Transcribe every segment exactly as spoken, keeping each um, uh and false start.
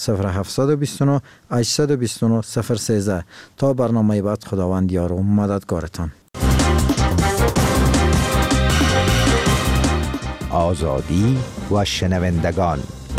صفر هفت دو نه هشت دو نه صفر یک سه. تا برنامه بعد خداوند یار و مددگارتان. آزادی و شنوندگان.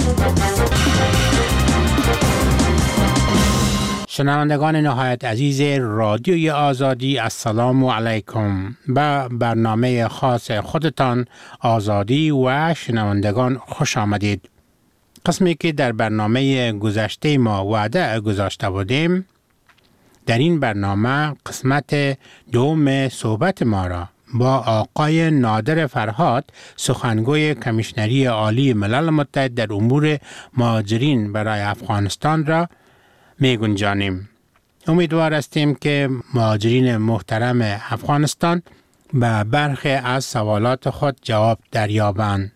شنوندگان نهایت عزیز رادیوی آزادی، السلام علیکم. به برنامه خاص خودتان آزادی و شنوندگان خوش آمدید. قسمی که در برنامه گذشته ما وعده گذاشته بودیم، در این برنامه قسمت دوم صحبت ما را با آقای نادر فرهاد، سخنگوی کمیشنری عالی ملل متحد در امور مهاجرین برای افغانستان را می گنجانیم. امیدوار هستیم که مهاجرین محترم افغانستان به برخی از سوالات خود جواب دریابند.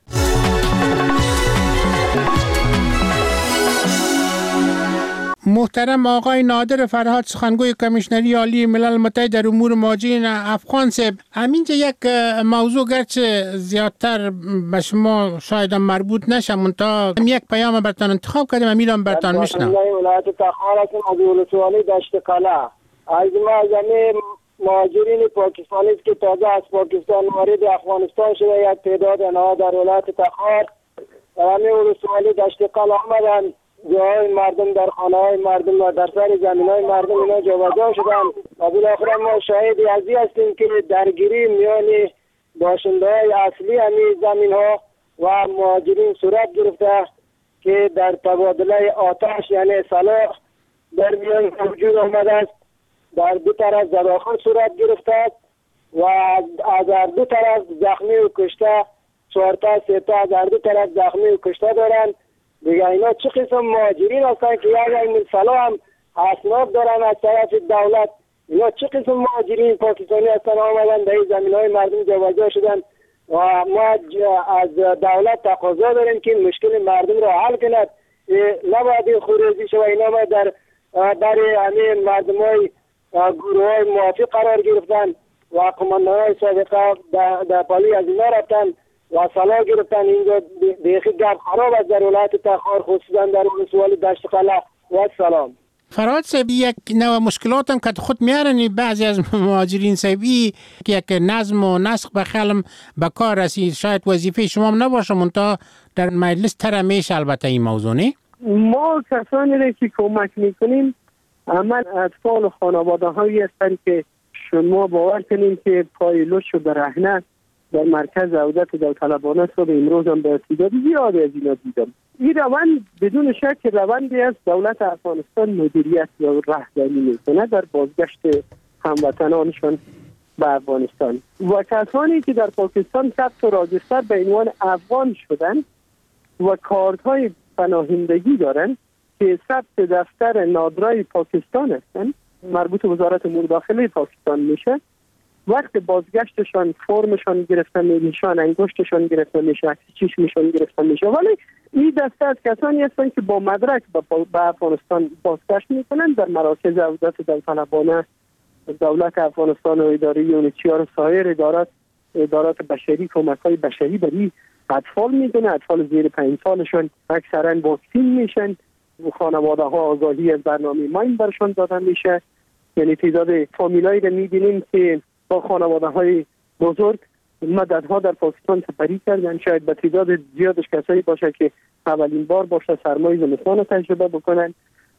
محترم آقای نادر فرهاد، سخنگوی کمیشنری عالی ملل متحد در امور مهاجرین افغان صاحب، همینجا یک موضوع گرچه زیادتر به شما شاید مربوط نشه، منتها یک پیام برتان انتخاب کردیم، امیرم برتان میشنم. ولایت تخار هستم از ولسوالی دشت قلعه. از ما زمین مهاجرین پاکستانی که تازه از پاکستان وارد افغانستان شده، یک تعداد آنها در ولایت تخار در همین ولسوالی دشت قلعه آمدند. جاهای مردم در خانه های مردم و در سر زمین های مردم اینا جابجا شدن و بالاخره ما شاهدی ازی هستیم که درگیری میان باشنده های اصلی همین زمین ها و مهاجرین صورت گرفته که در تبادله آتش یعنی سلاح در میان وجود آمده است. در دو طرف زداخان صورت گرفته است و از هر دو طرف زخمی و کشته، چهار تا سه تا از هر دو طرف زخمی و کشته دارند. دیگه اینا چه قسم مهاجرین هستن که یک علم سلاح هم اسناد دارن از طرف دولت؟ اینا چه قسم مهاجرین پاکستانی هستن آمدن در این زمین های مردم جابجا شدن و ما از دولت تقاضا داریم که مشکل مردم را حل کند. نباید خروجی شو اینا ما در برای همین مردم های گروه های موافق قرار گرفتن و قماندان های سابقه در پالی از اینا رفتن و سلاح گرفتن. اینجا دیخی گپ خراب از در ولایت تخار، خصوصا در ولسوالی دشت قلعه. و سلام فرهاد صاحب، یک نوع مشکلات هم که خود میارن بعضی از مهاجرین صاحبی که یک نظم و نسق به خلم به کار رسید، شاید وظیفه شما هم نباشه، منتها در مجلس ترمیش البته این موضوع نه. ما کسانی را که کمک میکنیم عمل اطفال و خانواده هایی هستند که شما باور کنیم که پایلوش و برهنه در مرکز عودت داوطلبانه صبح امروز هم به تعداد زیادی از اینا دیدم. این روند بدون شک روندی است. دولت افغانستان مدیریت یا رهبری میکنه در بازگشت هموطنانشان به افغانستان و کسانی که در پاکستان ثبت و راجستر به عنوان افغان شدن و کارت‌های پناهندگی دارن که ثبت دفتر نادرای پاکستان هستند، مربوط به وزارت امور داخلی پاکستان میشه. وقت بازگشتشان فرمشان گرفته میشه، انگشتشان گرفته میشه، چشمشان گرفته میشه. ولی این دسته از کسانی هستند که با مدرک به افغانستان بازگشت میکنن در مراکز عودت داوطلبانه دولت افغانستان و اداره یونیچیار و سایر ادارات ادارات بشری کمک‌های بشری برای اطفال میدونه. اطفال زیر پنج سالشان اکثرا واکسین میشن و خانواده ها آگاهی از برنامه ماین برشان داده میشه. یعنی تعداد فامیلایی رو میبینیم که با خانواده های بزرگ مددها در پاکستان سپری کردن. شاید به تعداد زیادش کسایی باشه که اولین بار باشه سرمای زمستان تجربه بکنن.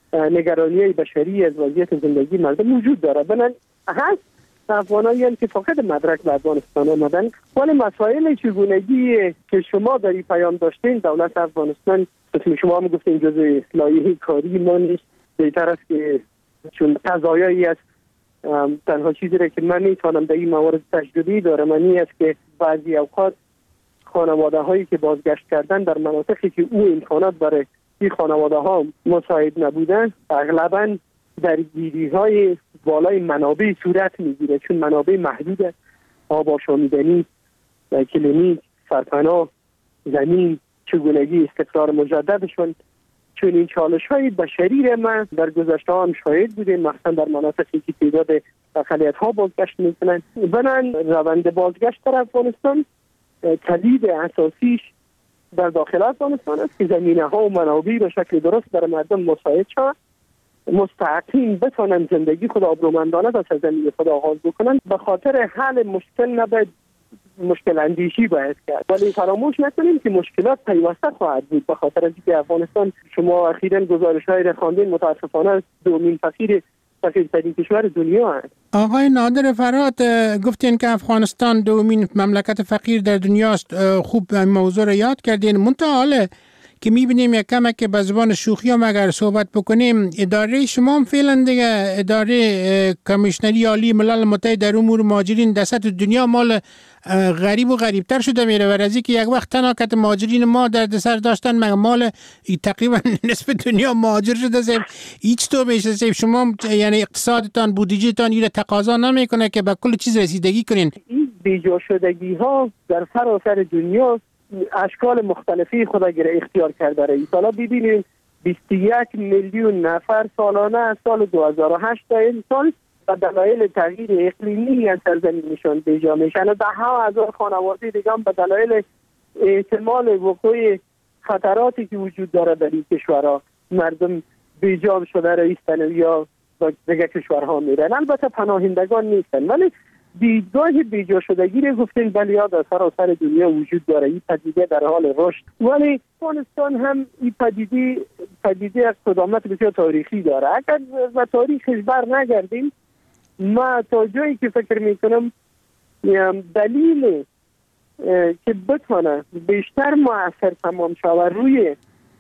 نگرانی بشری از وضعیت زندگی مردم وجود داره. بنابراین هست افغانایی که فقط مدرک به افغانستان آمدن، ولی مسائل چگونگی که شما در این پیام داشتین، دولت افغانستان مثل شما هم گفتین جزء لایحه کاری ما نیست. بهتر است که چون قضایایی است، تنها چیزی را که من میتونم در این موارد تجربی دارم این است که بعضی اوقات خانواده هایی که بازگشت کردن در مناطقی که او امکانات برای این خانواده ها مساعد نبودن، اغلبا درگیری های بالای منابع صورت میگیره، چون منابع محدوده. آب آشامیدنی، کلینیک، سرپناه، زمین، چگونگی استقرار مجددشون. چون این چالش های بشری را ما در گذشته هم شاهد بودیم، مثلا در مناطقی که تعداد اقلیت ها بازگشت میکنن. بنان روند بازگشت در افغانستان کلید اساسیش در داخل افغانستان است که زمینه ها و منابع به شکل درست در مردم مساعد شود، مستحقین بتوانند زندگی خود آبرومندانه در سرزمین خود آغاز بکنند. به خاطر حل مشکل نباید مشکل اندیشی باید کرد، ولی فراموش نکنیم که مشکلات پیوسته خواهد بود، به خاطر اینکه افغانستان شما اخیراً گزارش‌های را خواندین متاسفانه دومین فقیر فقیرترین کشور دنیا است. آقای نادر فرات گفتین که افغانستان دومین مملکت فقیر در دنیاست. خوب موضوع را یاد کردین. منتها حالا که میبینیم یک کمک که به زبان شوخی هم اگر صحبت بکنیم، اداره شما هم فعلا دیگه اداره کمیشنری عالی ملل متحد در امور مهاجرین در سطح دنیا مال غریب و غریبتر شده میره، و از اینکه یک وقت تناکت مهاجرین ما در سر داشتن مگه مال تقریبا نصف دنیا مهاجر شده زیب هیچ تو میشه زیب شما یعنی اقتصادتان بودجهتان این تقاضا نمیکنه که به کل چیز رسیدگی کنین. این بیجا شدگی ها در سراسر دنیا اشکال مختلفی خود را اختیار کرده رئیس. حالا ببینید بیست و یک میلیون نفر سالانه از سال دو هزار و هشت تا این سال به دلایل تغییر اقلیمی از سرزمینشان بیجا میشن. ده ها هزار خانواده دیگه هم به دلایل احتمال وقوع خطراتی که وجود داره در این کشورها مردم بیجا شده رئیستن یا دیگه کشورها میرن. البته پناهندگان نیستن، ولی دیدگاه بیجا شدگی رو گفتیم بله در سراسر دنیا وجود داره. این پدیده در حال رشد، ولی افغانستان هم این پدیده پدیده از قدامت بسیار تاریخی داره. اگر و تاریخش بر نگردیم، ما تا جایی که فکر میکنم دلیل که بتونه بیشتر مؤثر تمام شود روی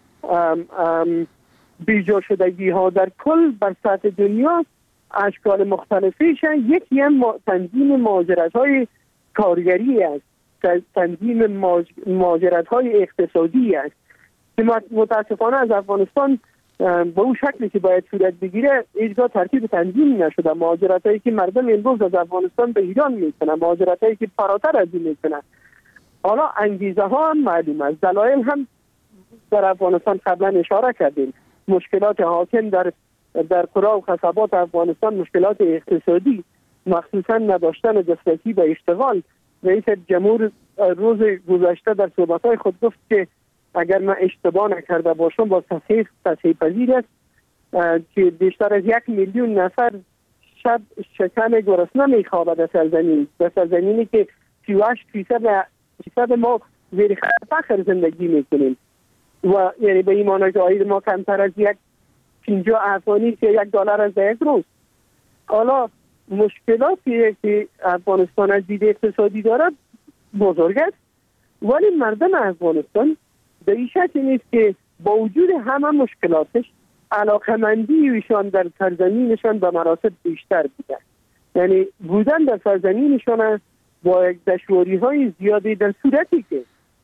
بیجا شدگی ها در کل بر سطح دنیا اشکال مختلفیش، یکی هم تنظیم مهاجرت های کارگری است، تنظیم مهاجرت های اقتصادی است که متاسفانه از افغانستان به اون شکلی که باید صورت بگیره هیچگاه ترتیب تنظیم نشده. مهاجرت هایی که مردم امروز از افغانستان به ایران میکنن، مهاجرت هایی که فراتر از این میکنن. حالا انگیزه ها هم معلوم است، دلایل هم در افغانستان قبلا اشاره کردیم. مشکلات حاکم در در قرى و خصبات افغانستان، مشکلات اقتصادی، مخصوصا نداشتن دسترسی به اشتغال. رئیس جمهور روز گذشته در صحبت‌های خود گفت که اگر من اشتباه نکرده باشم با تصحیح تصحیح پذیر است که بیشتر از یک میلیون نفر شب شکم گرسنه میخوابد در سرزمین، در سرزمینی که سی و هشت فیصد ما زیر خطر فقر زندگی میکنیم و یعنی به این معنی که عاید ما کمتر از یک پنجاه افغانی که یک دلار از یک روز. حالا مشکلاتی که افغانستان از دید اقتصادی دارد بزرگ است، ولی مردم افغانستان به این شکل نیست که با وجود همه مشکلاتش علاقمندی ایشان در سرزمینشان به مراتب بیشتر بوده. یعنی بودن در سرزمینشان با یک دشواری های زیادی در صورتی که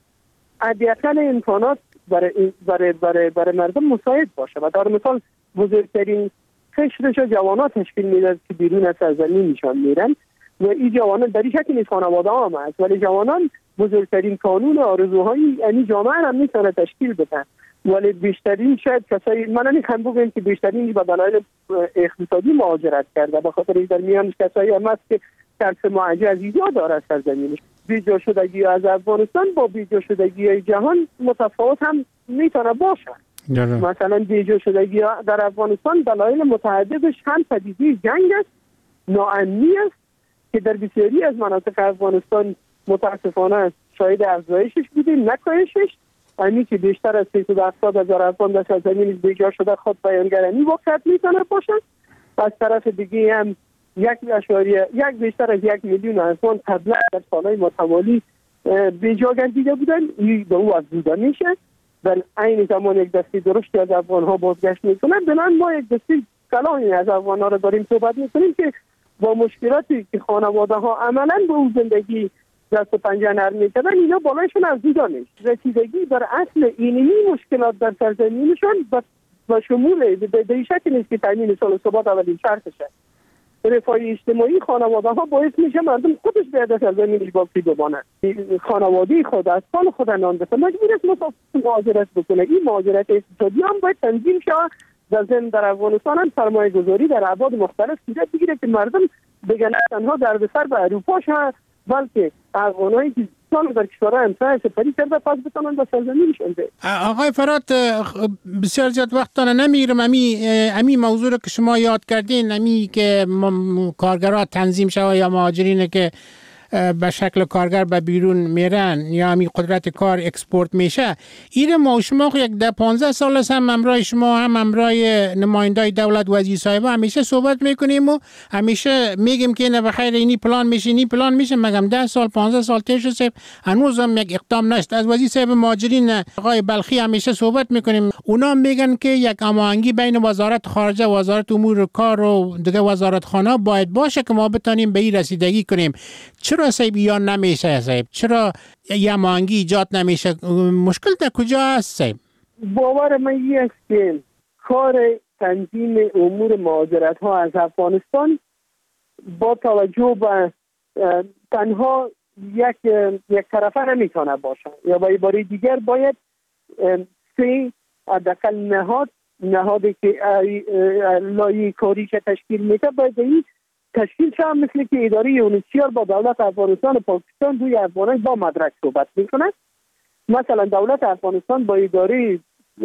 حداقل امکانات برای برای برای برای مردم مساعد باشه. و در مثال بزرگترین قشرش جوانان تشکیل میدهد که بیرون از سرزمین نشان میرن و این جوانان در این شکل نیست خانواده هم هست، ولی جوانان بزرگترین کانون آرزوهای یعنی جامعه هم میتونه تشکیل بدن. ولی بیشترین شاید کسایی من نمیخوام بگم که بیشترین به دلایل اقتصادی مهاجرت کرده، به خاطر در میانش کسایی هم هست که ترس مهاجرت از اینجا داره از سرزمینش. بیجا شدگی از افغانستان با بیجا شدگی جهان متفاوت هم میتونه باشه. مثلا بیجا شدگی در افغانستان دلایل متعددش هم پدیده جنگ است، ناامنی است که در بسیاری از مناطق افغانستان متاسفانه شاهد افزایشش بودیم نه کاهشش. همین که بیشتر از سیصد و هفتاد هزار افغان در سرزمین بیجا شده خود بیانگرانی واقعیت میتونه باشند. از طرف دیگه هم یک اشاریه یک بیشتر از یک میلیون افغان قبلا در سالهای متوالی بیجا گردیده بودن، این به او افزوده میشه. در این زمان یک دسته درشتی از افغان ها بازگشت میکنن. بنابراین ما یک دسته کلانی از افغان ها را داریم صحبت میکنیم که با مشکلاتی که خانواده ها عملا به او زندگی دست و پنجه نرم میکردن اینا بالایشون افزوده میشه. رسیدگی بر اصل اینمی مشکلات در سرزمینشان و شمول به این شکل نیست که تامین سال و ثبات اولین شرطشه. رفاه اجتماعی خانواده ها باعث میشه مردم خودش به دست سرزمینش باقی بمانند. خانواده خود از حال خود نان بسه مجبور است مهاجرت بکنه. این مهاجرت اقتصادی هم باید تنظیم شود. در ضمن در افغانستان هم سرمایه گذاری در ابعاد مختلف صورت بگیره که مردم بگن تنها در بسر به اروپا شد، بلکه افغانایی که پاکستان در کشورهای همسایه سپری کرده، پس بتونن به سرزمینشان برن. آقای فرات، بسیار زیاد وقتتان نمیگیرم. امی امی موضوع رو که شما یاد کردین، امی که کارگرها تنظیم شوه یا مهاجرین که به شکل کارگر به بیرون میرن یا همین قدرت کار اکسپورت میشه، این ما شما یک ده پانزده سال است هم امرای شما هم امرای نمایندای دولت وزیر صاحب همیشه صحبت میکنیم و همیشه میگیم که نه بخیر اینی پلان میشه اینی پلان میشه، مگم ده سال پانزده سال تیش صاحب هنوز هم یک اقدام نشد. از وزیر صاحب مهاجرین آقای بلخی همیشه صحبت میکنیم، اونا میگن که یک هماهنگی بین وزارت خارجه و وزارت امور کار و دیگه وزارت خانه باید باشه که ما بتونیم به این رسیدگی کنیم. چرا صاحب یا نمیشه صاحب؟ چرا یه هماهنگی ایجاد نمیشه؟ مشکل در کجا هست صاحب؟ باور من این است که کار تنظیم امور مهاجرت ها از افغانستان با توجه به تنها یک یک طرفه نمیتونه باشه، یا با عباره دیگر باید سه حداقل نهاد نهادی که لایحه کاری که تشکیل میده باید این تشکیل شد، مثل که اداره یونیسیار با دولت افغانستان و پاکستان روی افغانان با مدرک صحبت میکنه. مثلا دولت افغانستان با اداره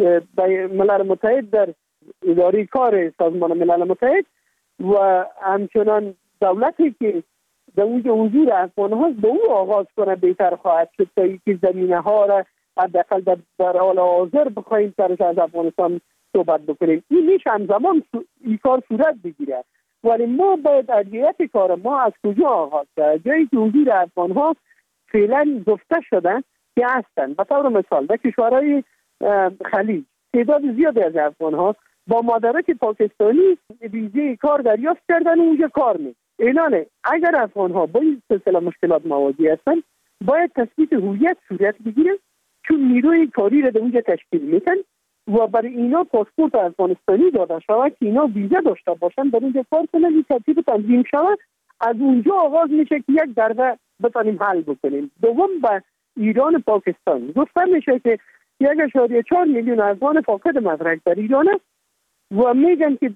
ملل متحد در اداره کار سازمان ملل متحد و همچنان دولتی که در اونجا حضور افغان هاست به او آغاز کنه بهتر خواهد شد تا اینکه زمینه ها را حداقل در حال حاضر بخواهیم سرش از افغانستان صحبت بکنیم. این میشه همزمان این کار صورت بگیره، ولی ما باید ادبیات کار ما از کجا آغاز کرد؟ جایی که حضور افغان ها فعلا گفته شدن که هستن. به طور مثال در کشورهای خلیج تعداد زیادی از افغان ها با مدارک پاکستانی ویزه کار دریافت کردن و اونجا کار می اعلانه. اگر افغان ها با این سلسله مشکلات مواجه هستن باید تثبیت هویت صورت بگیره، چون نیروی کاری را در اونجا تشکیل میتن و برای اینا پاسپورت افغانستانی داده شود که اینا ویزا داشته باشن در اونجا کار کنن. این ترتیب تنظیم شود، از اونجا آغاز میشه که یک درده بتونیم حل بکنیم. دوم به ایران پاکستان گفته میشه که یک اشاریه چهار میلیون افغان فاقد مدرک در ایران است و میگن که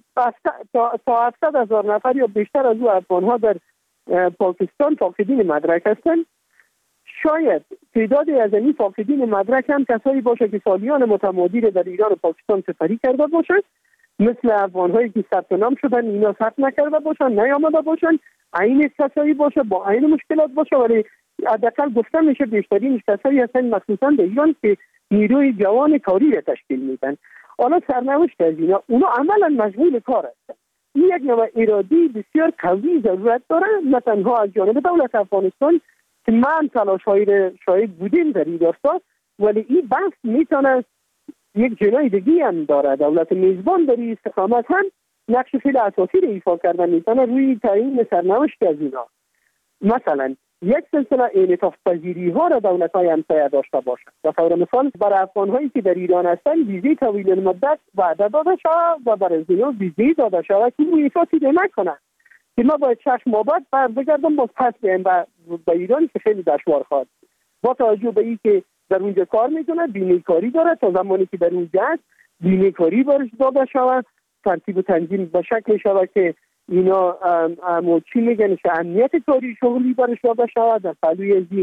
تا هفتصد هزار نفر یا بیشتر از او افغان ها در پاکستان فاقدین مدرک هستند. شاید تعدادی از این فاقدین مدرک هم کسایی باشه که سالیان متمادی در ایران و پاکستان سپری کرده باشند، مثل افغان‌هایی که ثبت نام شدن اینا ثبت نکرده باشن، نیامده باشن، عین کسایی باشه با عین مشکلات باشه، ولی حداقل گفته میشه بیشترین کسایی هستن مخصوصا در ایران که نیروی جوان کاری را تشکیل میدن. حالا سرنوشت از اینا اونا عملا مشغول کار هستن. این یک نوع ارادی بسیار قوی ضرورت داره، نه تنها از جانب دولت افغانستان که من تلاش‌هایی را شاهد بودیم در این داستان، ولی این بحث میتونه یک جنای دیگی هم داره. دولت میزبان در این استقامت هم نقش خیلی اساسی را ایفا کردن میتونه روی تعیین سرنوشت از اینا. مثلا یک سلسله انعطاف پذیری ها را دولت های همسایه داشته باشند. به طور مثال برای افغان هایی که در ایران هستند ویزه طویل المدت وعده داده شود و برای اینا ویزه داده شود که اون احساسی نکنند که ما باید شش ماه بعد بر بگردم باز پس بیایم به ایران که خیلی دشوار خواهد. با توجه به این که در اونجا کار میکنه، بیمه کاری داره، تا زمانی که در اونجا است بیمه کاری برش داده شود، ترتیب و تنظیم به شکل شود که اینا امو چی میگن که امنیت کاری شغلی برش داده شود، در پلوی از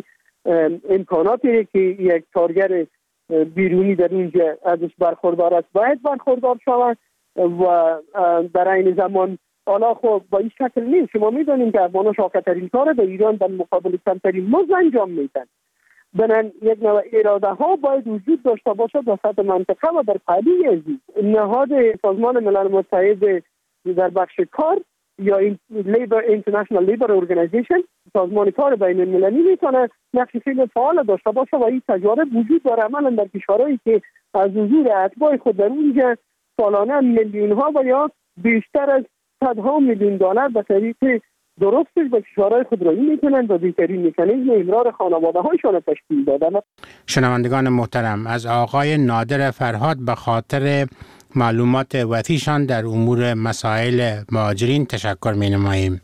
امکاناتی که یک کارگر بیرونی در اینجا ازش برخوردار است باید برخوردار شود و در این زمان حالا خب با این شکل نیست. شما میدونیم که افغان‌ها شاکرترین کار در ایران در مقابل کمترین مزد انجام میدن. بنابراین یک نوع اراده ها باید وجود داشته باشد در سطح منطقه و در پهلوی از نهاد سازمان ملل متحد در بخش کار یا این لیبر اینترنشنال لیبر ارگانایزیشن، سازمان کار بین المللی میتونه نقش خیلی فعال داشته باشه و این تجارب وجود داره عملا در کشورهایی که از حضور اتباع خود در اونجا سالانه میلیون ها و یا بیشتر از صدها میلیون دلار به طریق درستش به کشورهای خودرویی میتونن و بهترین مکانیزم امرار خانواده هایشان تشکیل دادن. شنوندگان محترم، از آقای نادر فرهاد به خاطر معلومات وسیعشان در امور مسائل مهاجرین تشکر می نماییم.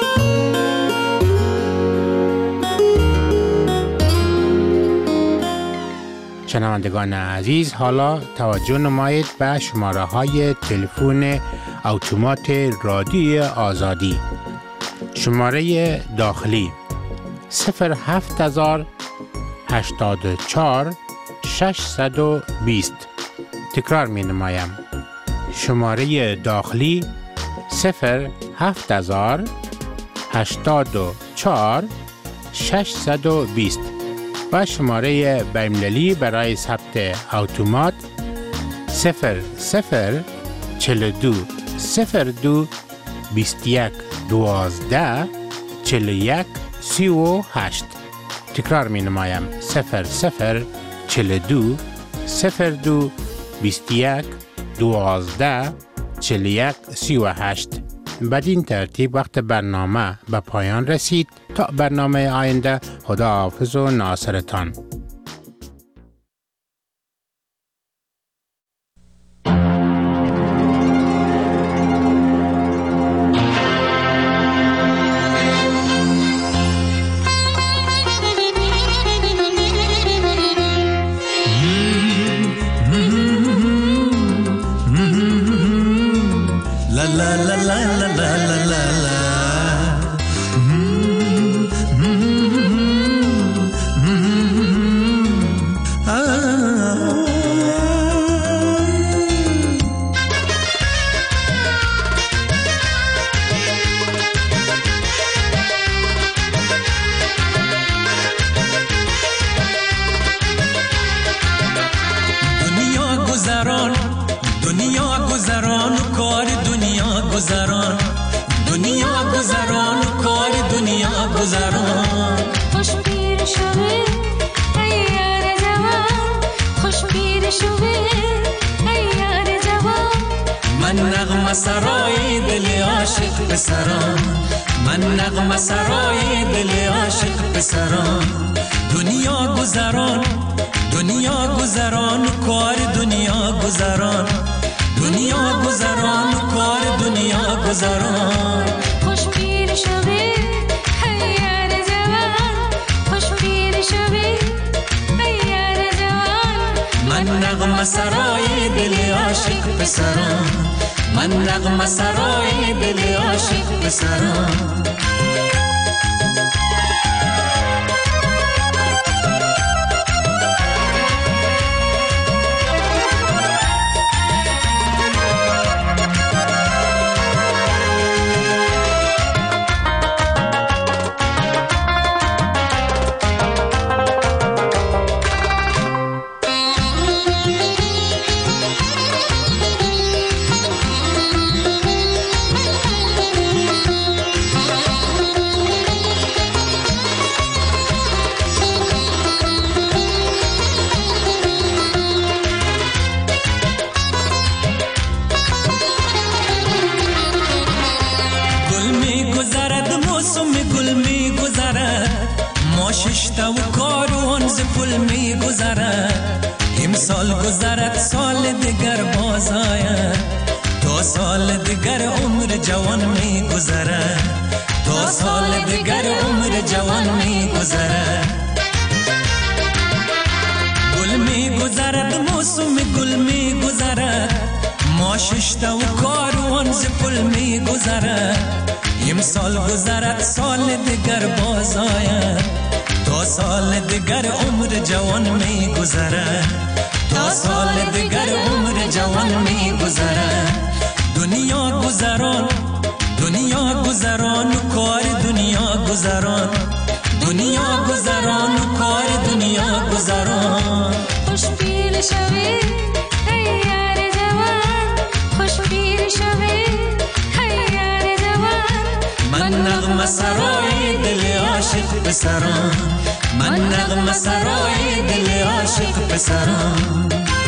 شنوندگان عزیز، حالا توجه نمایید به شماره های تلفن اتومات رادیوی آزادی. شماره داخلی صفر هفت هزار هشتاد و چهار ششصد و بیست. تکرار می نمایم. شماره داخلی صفر هفت هزار هشتاد و چهار ششصد و بیست و شماره بین‌المللی برای ثبت اتومات صفر صفر چهل و دو صفر دو بیست و یک دوازده چهل و یک سی و هشت. تکرار می نمایم. صفر صفر چهل و دو صفر دو بیست و یک دوازده چهل و یک سی و هشت. بدین ترتیب وقت برنامه به پایان رسید. تا برنامه آینده، خدا حافظ و ناصرتان. من نغمه سرای دل عاشق پسرم.